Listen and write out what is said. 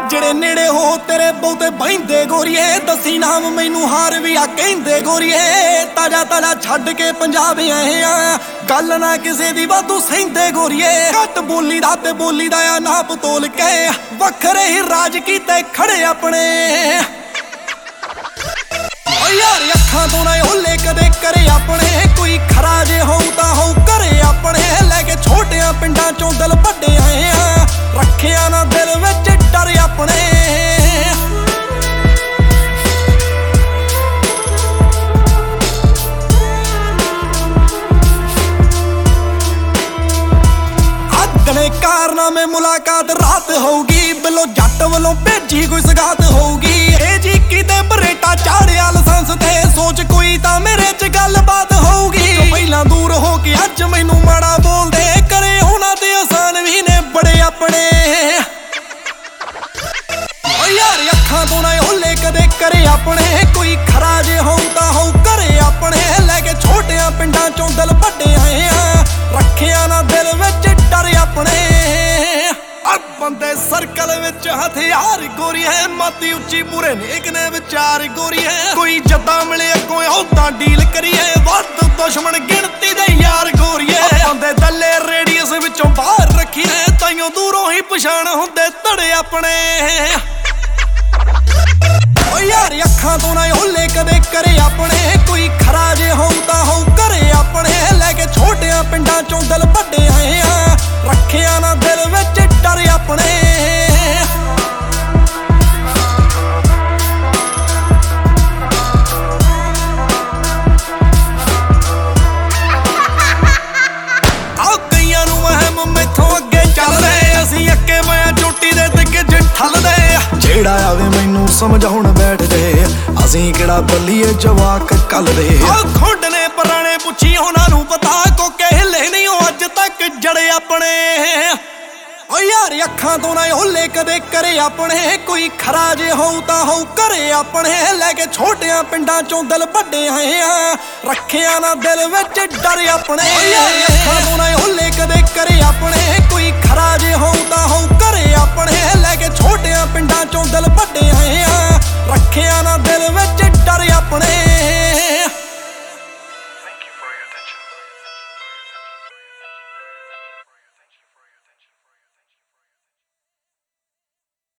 ਜਿਹੜੇ ਨੇੜੇ ਹੋ ਤੇਰੇ ਬਹੁਤੇ ਬਹਿੰਦੇ ਗੋਰੀਏ, ਦੱਸੀ ਨਾਮ ਮੈਨੂੰ ਹਾਰ ਵੀ ਆ ਕਹਿੰਦੇ ਗੋਰੀਏ। ਤਾਜਾ ਤਾਜਾ ਛੱਡ ਕੇ ਪੰਜਾਬ ਆਏ ਆ, ਗੱਲ ਨਾ ਕਿਸੇ ਦੀ ਵਾਧੂ ਸਹਿੰਦੇ ਗੋਰੀਏ। ਘੱਟ ਬੋਲੀ ਦਾ ਤੇ ਬੋਲੀ ਦਾ ਆ ਨਾਪ ਤੋਲ ਕੇ, ਵੱਖਰੇ ਹੀ ਰਾਜ ਕੀਤੇ ਖੜੇ ਆਪਣੇ। ਓ ਯਾਰ ਅੱਖਾਂ ਤੋਂ ਨਾ ਓਲੇ ਕਦੇ ਕਰੇ ਆਪਣੇ, ਕੋਈ ਖਰਾ ਜੇ ਹੋਊ ਤਾਂ ਹੋਊ ਘਰੇ ਆਪਣੇ। ਲੈ ਕੇ ਛੋਟਿਆਂ ਪਿੰਡਾਂ ਚੋਂ ਦਿਲ ਵੱਡੇ ਆਏ ਆ, ਰੱਖਿਆ ਨਾ ਦਿਲ ਵਿੱਚ ਡਰ ਆਪਣੇ। ਅਗਲੇ ਕਾਰਨਾਮੇ ਮੁਲਾਕਾਤ ਰਾਤ ਹੋਊਗੀ, ਬਿੱਲੋ ਜੱਟ ਵੱਲੋਂ ਭੇਜੀ ਕੋਈ ਸਗਾਤ ਹੋਊਗੀ। ਇਹ ਜੀ ਕਿਤੇ ਬਰੇਟਾ ਚਾੜਿਆ ਲਾਇਸੈਂਸ ਤੇ, ਸੋਚ ਕੋਈ ਤਾਂ ਮੇਰੇ ਚ ਗੱਲਬਾਤ ਹੋਊਗੀ। ਜੋ ਪਹਿਲਾਂ ਦੂਰ ਹੋ ਕੇ ਅੱਜ ਮੈਨੂੰ ਮਾੜਾ ਬੋਲਦੇ, ਕਰੇ ਉਹਨਾਂ ਤੇ ਆਸਾਨ ਵੀ ਨੇ ਬੜੇ ਆਪਣੇ। ਓ ਯਾਰ ਅੱਖਾਂ ਤੋਂ ਨਾ ਓਲੇ ਕਦੇ ਕਰੇ ਆਪਣੇ, ਕੋਈ ਖਰਾ ਜੇ ਹੋਊ ਤਾਂ ਹੋਊ ਘਰੇ ਆਪਣੇ। ਲੈ ਕੇ ਛੋਟਿਆਂ ਪਿੰਡਾਂ ਚੋਂ ਦਿਲ ਵੱਡੇ ਆਏ ਆ, ਰੱਖਿਆ ਨਾ ਦਿਲ ਵਿੱਚ ਡਰ ਆਪਣੇ। ਬੰਦੇ ਸਰਕਲ ਵਿੱਚ ਹਥਿਆਰ ਗੋਰੀ ਹੈ, ਮਾਤੀ ਉੱਚੀ ਪੂਰੇ ਨੇਕ ਨੇ ਵਿਚਾਰ ਗੋਰੀ ਹੈ। ਕੋਈ ਜੱਦਾਂ ਮਿਲੇ ਅੱਗੋਂ ਉਦਾਂ ਡੀਲ ਕਰੀਏ, ਵੱਧ ਦੁਸ਼ਮਣ ਗਿਣਤੀ ਦੇ ਯਾਰ ਗੋਰੀਏ। ਬੰਦੇ ਦੱਲੇ ਰੇਡੀਅਸ ਵਿੱਚੋਂ ਬਾਹਰ ਰੱਖੀਏ, ਤਾਈਓ ਦੂਰੋਂ ਹੀ ਪਛਾਣ ਹੁੰਦੇ ਧੜੇ ਆਪਣੇ। ਓ ਯਾਰ ਅੱਖਾਂ ਤੋਂ ਨਾ ਓਲੇ ਕਦੇ ਕਰੇ ਆਪਣੇ, ਕੋਈ ਖਰਾ ਜੇ ਹੋਊ ਤਾਂ ਹੋਊ ਘਰੇ ਆਪਣੇ। ਲੈ ਕੇ ਛੋਟਿਆਂ ਪਿੰਡਾਂ ਚੋਂ ਦਿਲ ਵੱਡੇ ਆਏ ਆ, ਰੱਖਿਆ ਨਾ ਦਿਲ ਵਿੱਚ ਡਰ ਆਪਣੇ। ਆਹ ਕਈਆਂ ਨੂੰ ਵਹਿਮ ਮੈਥੋਂ ਅੱਗੇ ਚੱਲਦੇ, ਅਸੀਂ ਅੱਕੇ ਮੈਂ ਚੋਟੀ ਦੇ ਤਿੱਗੇ ਚ ਠੱਲਦੇ। ਜਿਹੜਾ ਆਵੇ ਮੈਨੂੰ ਸਮਝਾਉਣ ਬੈਠਦੇ, ਅਸੀਂ ਕਿਹੜਾ ਬੱਲੀਏ ਜਵਾਕ ਕੱਲਦੇ। ਆਹ ਖੁੰਡ ਨੇ ਪੁਰਾਣੇ ਪੁੱਛੀ ਉਹਨਾਂ ਨੂੰ ਪਤਾ, ਕੋਕੇ ਹਿੱਲੇ ਨਹੀਂ ਉਹ ਅੱਜ ਤੱਕ ਜੜੇ ਆਪਣੇ। ਓ ਯਾਰ ਅੱਖਾਂ ਤੋਂ ਨਾ ਓਲੇ ਕਦੇ ਕਰੇ ਆਪਣੇ, ਕੋਈ ਖਰਾ ਜੇ ਹੋਊ ਤਾਂ ਹੋਊ ਘਰੇ ਆਪਣੇ। ਲੈ ਕੇ ਛੋਟਿਆਂ ਪਿੰਡਾਂ ਚੋਂ ਦਿਲ ਵੱਡੇ ਆਏ ਆ, ਰੱਖਿਆ ਨਾ ਦਿਲ ਵਿੱਚ ਡਰ ਆਪਣੇ। ਓ ਯਾਰ ਅੱਖਾਂ ਤੋਂ ਨਾ ਓਲੇ ਕਦੇ ਕਰੇ ਆਪਣੇ, ਕੋਈ ਖਰਾ ਜੇ ਹੋਊ ਤਾਂ ਹੋਊ ਘਰੇ ਆਪਣੇ। ਲੈ ਕੇ ਛੋਟਿਆਂ ਪਿੰਡਾਂ ਚੋਂ ਦਿਲ ਵੱਡੇ ਆਏ ਆ,